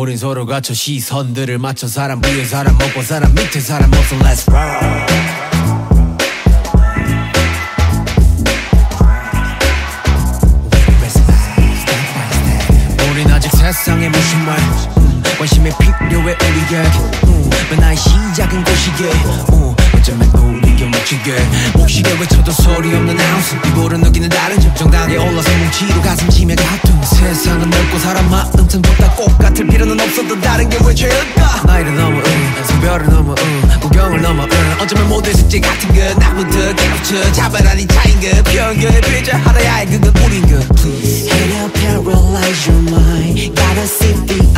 우린 서로 갖춰 시선들을 맞춰 사람 위에 사람 먹고 사람 밑에 사람 없어 Let's roll. 우린 아직 세상에 무슨 말 관심이 필요해 우리에게 나의 시작은 고시계 어쩌면 우리가 묻히게 목시계 외쳐도 소리 없는 하우스 이보를 느끼는 다른 점 정당하게 올라서 뭉치로 가슴 치며 다툼 세상은 넓고 사람 마음 참 좁다 꼭 같을 필요는 없어도 다른 게 왜 죄일까 나이를 넘어 성별을 넘어 구경을 넘어 어쩌면 모두의 숙제 같은 것 나부터 깨우쳐 자발하니 차인 것 편견의 필자 하나야 그건 우린 것 Please Hey, paralyze your mind. Gotta see the